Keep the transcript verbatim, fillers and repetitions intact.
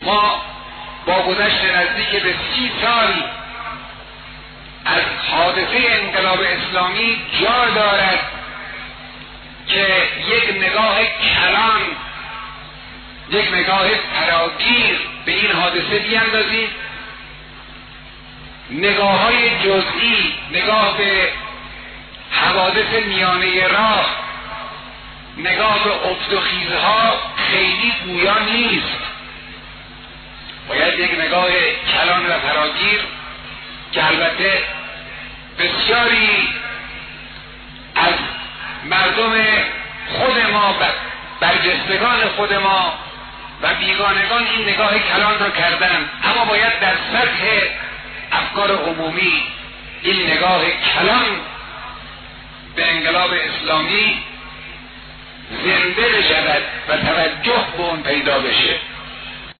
ما با گذشت نزدیک به سی سال از حادثه انقلاب اسلامی جا دارد که یک نگاه کلان، یک نگاه فراگیر به این حادثه بیاندازیم. نگاه های جزئی، نگاه به حوادث میانه راه، نگاه به افت و خیزها خیلی گویا نیست. باید یک نگاه کلان و فراگیر که البته بسیاری از مردم خود ما، برجستگان خود ما و بیگانگان این نگاه کلان را کردن، اما باید در سطح افکار عمومی این نگاه کلان به انقلاب اسلامی زنده بشود و توجه به اون پیدا بشه.